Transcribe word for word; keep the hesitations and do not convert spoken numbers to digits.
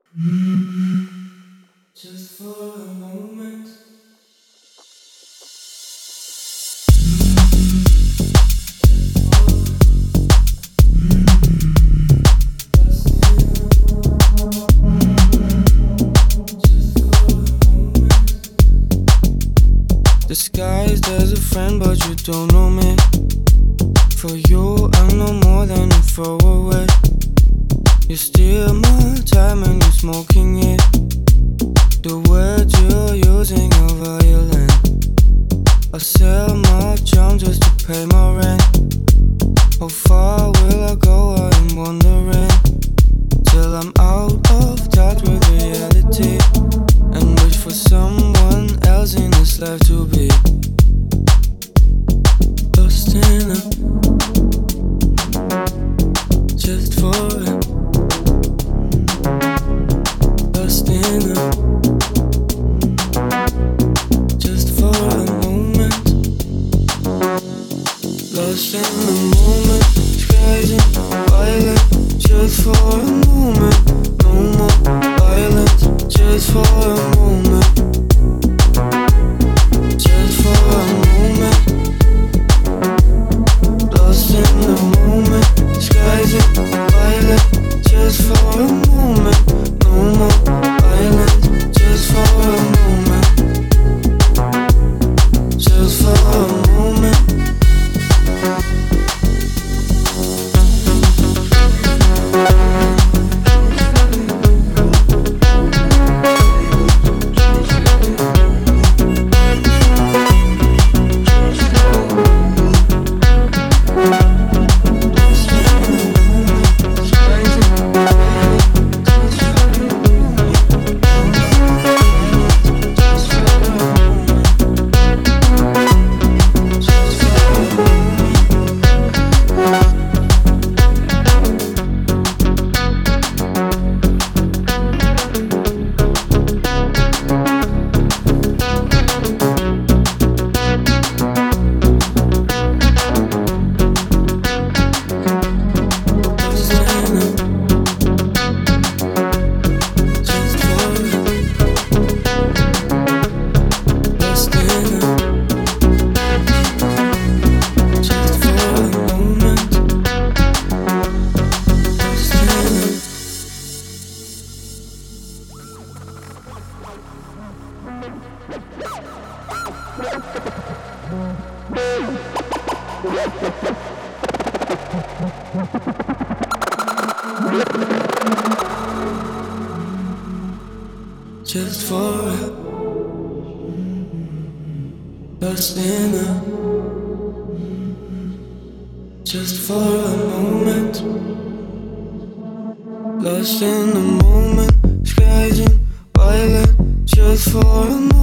Just for a moment. Disguised as a friend, but you don't know me. For you, I'm no more than a throwaway. You steal my time and you're smoking it. The words you're using are violent. I sell my charm just to pay my rent. How far will I go? I'm wondering. Till I'm out of touch with reality, and wish for someone else in this life to be. Lost in a, just for it. Lost in a, just for a moment. Lost in the moment. Skies in violet, just for a moment. No more violence, just for a moment. Just for a moment. Lost in the moment. Skies in violet, just for a moment. No more violence, just for a moment. Just for a moment. Just for it. Lost in a, just for a moment. Lost in the moment. Skies in violet, just for a moment.